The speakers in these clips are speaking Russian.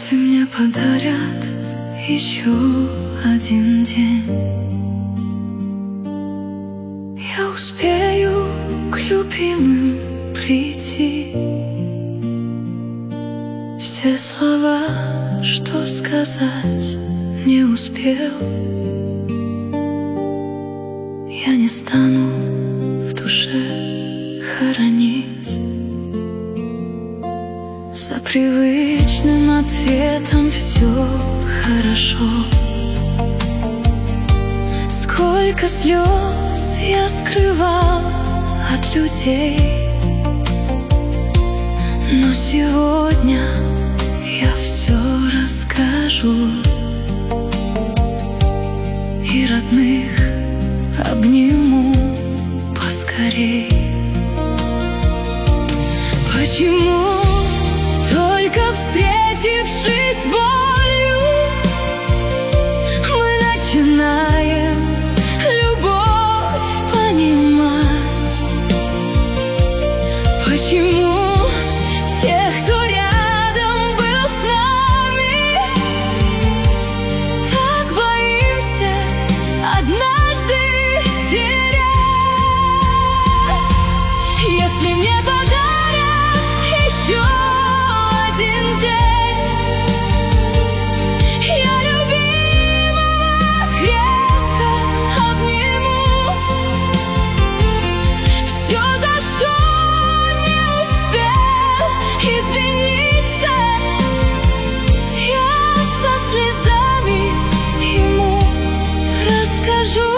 Если мне подарят еще один день, я успею к любимым прийти. Все слова, что сказать не успел, я не стану в душе хоронить. За привычным ответом все хорошо. Сколько слез я скрывал от людей, но сегодня я все расскажу. И родных обниму поскорей. Почему только встретившись с болью, мы начинаем любовь понимать? Почему тех, кто рядом был с нами, так боимся однажды терять? Если мне подарят еще один день, я любимого крепко обниму. Все, за что не успел извиниться, я со слезами ему расскажу.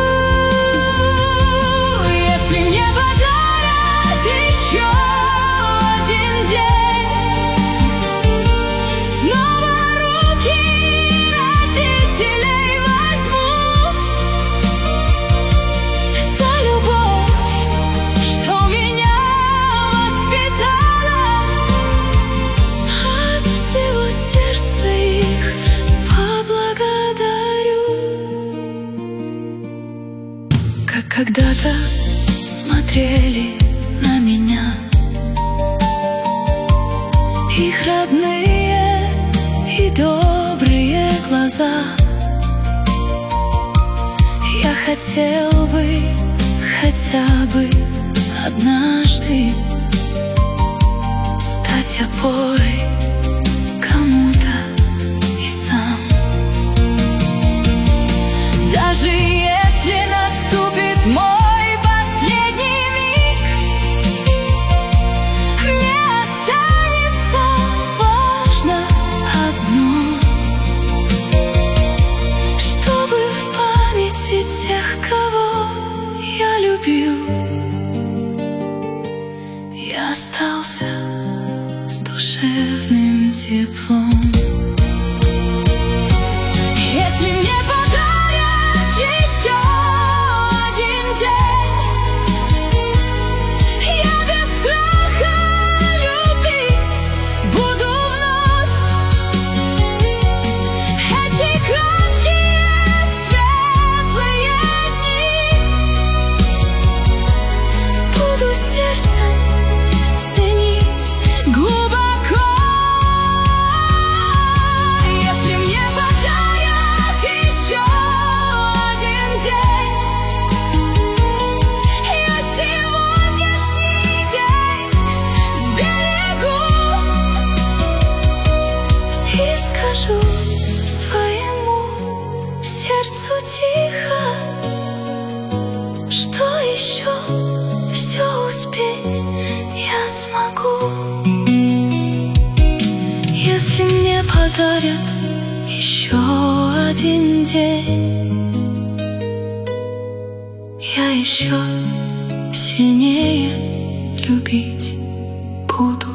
Если мне подарят еще один день, снова руки родителей возьму за любовь, что меня воспитала. От всего сердца их поблагодарю. Как когда-то смотрели на меня их родные и добрые глаза. Я хотел бы хотя бы однажды стать опорой кому-то и сам. Даже если наступит мой последний миг, мне останется важно одно, чтобы в памяти тех, кого я любил, я остался с душевным теплом. Если мне подарят еще один день, я без страха любить буду вновь. Эти краткие светлые дни буду сердцем ценить глубоко. Если мне подарят еще один день, я сегодняшний день сберегу и скажу своему сердцу тихо, что еще все успеть я смогу. Если мне подарят еще один день, я еще сильнее любить буду.